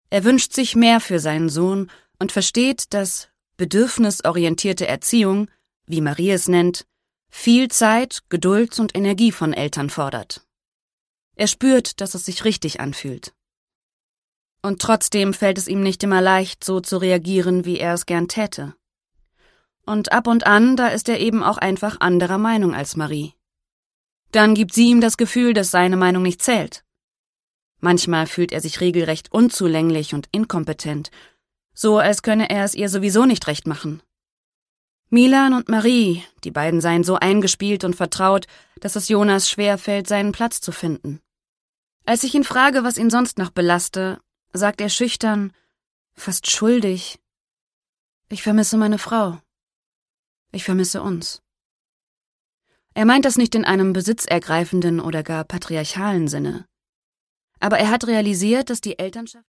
Er wünscht sich mehr für seinen Sohn und versteht, dass bedürfnisorientierte Erziehung, wie Marie es nennt, viel Zeit, Geduld und Energie von Eltern fordert. Er spürt, dass es sich richtig anfühlt. Und trotzdem fällt es ihm nicht immer leicht, so zu reagieren, wie er es gern täte. Und ab und an, da ist er eben auch einfach anderer Meinung als Marie. Dann gibt sie ihm das Gefühl, dass seine Meinung nicht zählt. Manchmal fühlt er sich regelrecht unzulänglich und inkompetent, so als könne er es ihr sowieso nicht recht machen. Milan und Marie, die beiden seien so eingespielt und vertraut, dass es Jonas schwerfällt, seinen Platz zu finden. Als ich ihn frage, was ihn sonst noch belaste, sagt er schüchtern, fast schuldig: Ich vermisse meine Frau. Ich vermisse uns. Er meint das nicht in einem besitzergreifenden oder gar patriarchalen Sinne. Aber er hat realisiert, dass die Elternschaft